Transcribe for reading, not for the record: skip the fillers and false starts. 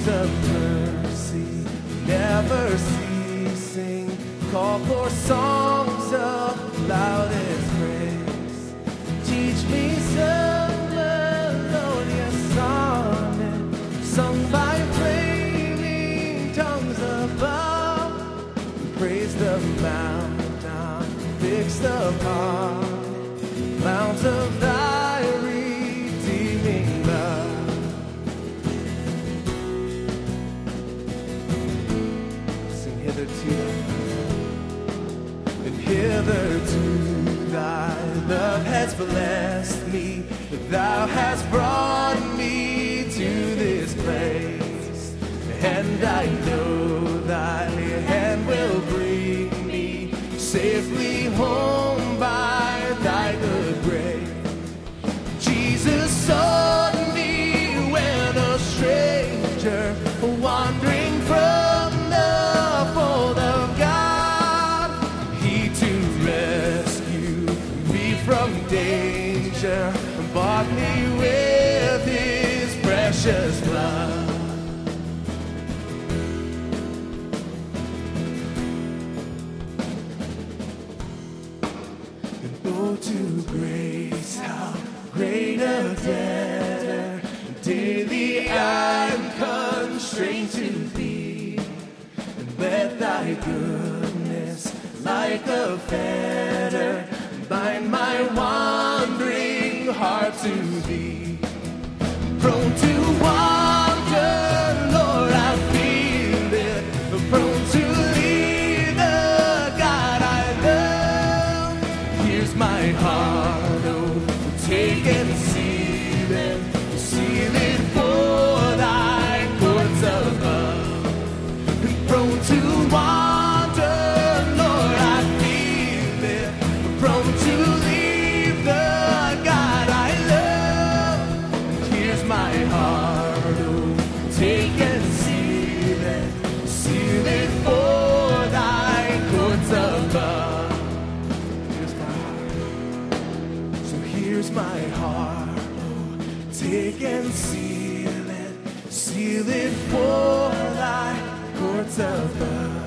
Streams of mercy never ceasing, call for songs of loudest praise. Teach me some melodious sonnet, sung by flaming tongues above. Praise the mountain fixed upon, mounts of thy redeeming love. And hitherto thy love has blessed me, thou hast brought me to this place, and I know thy hand will bring me safely home by thy good grace. Jesus sought me when a stranger, wandering from the fold of God, he to rescue me from danger bought me with his precious blood. And oh, to grace, how great a debtor daily I'm constrained to be. And let thy goodness like a fetter bind my wandering heart to thee. Prone to wander, Lord, I feel it. Prone to leave the God I love. Here's my heart, oh, take and seal it for thy courts above. And prone to wander, Lord, I feel it. Prone to leave the God I love. Here's my heart, oh, take and seal it for thy courts above. Here's my heart. So here's my heart, oh, take and seal it for thy courts above.